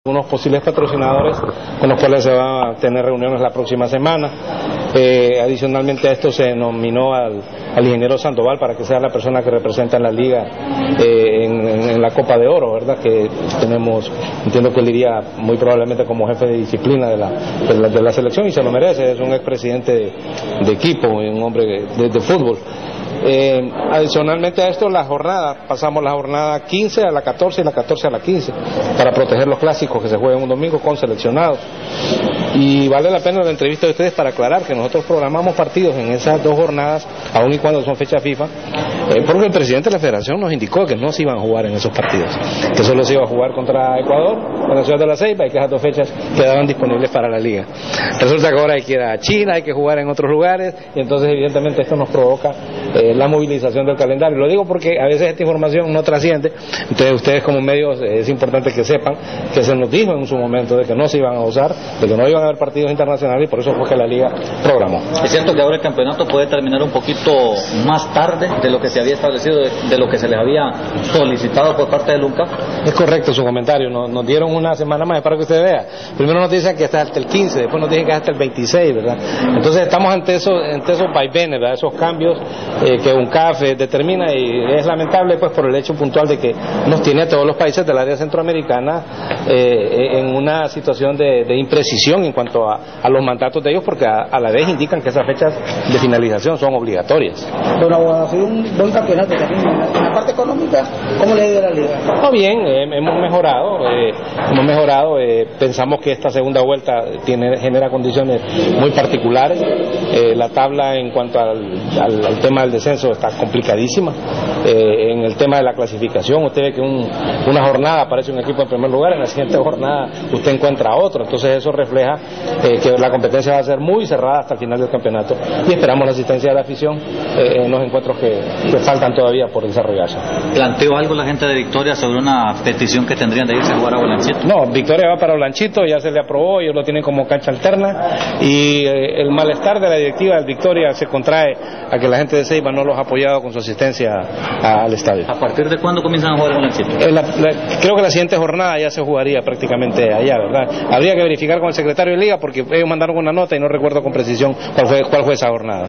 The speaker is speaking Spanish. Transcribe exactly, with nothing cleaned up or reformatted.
unos posibles patrocinadores con los cuales se van a tener reuniones la próxima semana. Eh, adicionalmente a esto se nominó al, al ingeniero Sandoval para que sea la persona que representa en la liga eh, en, en, en la Copa de Oro, ¿verdad? Que tenemos, entiendo que él iría muy probablemente como jefe de disciplina de la, de la, de la selección, y se lo merece, es un expresidente de, de equipo, un hombre de, de fútbol. Eh, adicionalmente a esto, la jornada, pasamos la jornada quince a la catorce y la catorce a la quince para proteger los clásicos que se juegan un domingo con seleccionados. Y vale la pena la entrevista de ustedes para aclarar que nosotros programamos partidos en esas dos jornadas, aun y cuando son fecha FIFA, eh, porque el presidente de la federación nos indicó que no se iban a jugar en esos partidos, que solo se iba a jugar contra Ecuador, con la ciudad de La Ceiba, y que esas dos fechas quedaban disponibles para la liga. Resulta que ahora hay que ir a China, hay que jugar en otros lugares, y entonces evidentemente esto nos provoca eh, la movilización del calendario. Lo digo porque a veces esta información no trasciende, entonces ustedes como medios eh, es importante que sepan que se nos dijo en su momento de que no se iban a usar, de que no iban a haber partidos internacionales, y por eso fue que la liga programó. Es cierto que ahora el campeonato puede terminar un poquito más tarde de lo que se había establecido, de, de lo que se les había solicitado por parte del UNCAF. Es correcto su comentario, nos, nos dieron una semana más para que usted vea. Primero nos dicen que está hasta el quince, después nos dicen que hasta el veintiséis, ¿verdad? Entonces estamos ante esos, ante esos vaivenes, ¿verdad? Esos cambios eh, que UNCAF eh, determina, y es lamentable pues por el hecho puntual de que nos tiene a todos los países del área centroamericana eh, en una situación de, de imprecisión en cuanto a, a los mandatos de ellos, porque a, a la vez indican que esas fechas de finalización son obligatorias. Don Abogado, ha sido un buen campeonato también. En la, en la parte económica, ¿cómo le ha ido a la liga? No, bien, eh, hemos mejorado, eh, hemos mejorado, eh, pensamos que esta segunda vuelta tiene, genera condiciones muy particulares, eh, la tabla en cuanto al, al, al tema del descenso está complicadísima, eh, en el tema de la clasificación usted ve que un, una jornada aparece un equipo en primer lugar, en la siguiente jornada usted encuentra otro, entonces eso refleja eh, que la competencia va a ser muy cerrada hasta el final del campeonato, y esperamos la asistencia de la afición eh, en los encuentros que, que faltan todavía por desarrollarse. ¿Planteó algo la gente de Victoria sobre una petición que tendrían de irse a jugar a Olanchito? No, Victoria va para Olanchito, ya se le aprobó, ellos lo tienen como cancha alterna, y eh, el malestar de la directiva del Victoria se contrae a que la gente de Ceiba no los ha apoyado con su asistencia a, al estadio. ¿A partir de cuándo comienzan a jugar a Olanchito? Eh, la, la, creo que la siguiente jornada ya se jugaría prácticamente allá, ¿verdad? Habría que verificar con el secretario de liga porque ellos mandaron una nota y no recuerdo con precisión cuál fue, cuál fue esa jornada.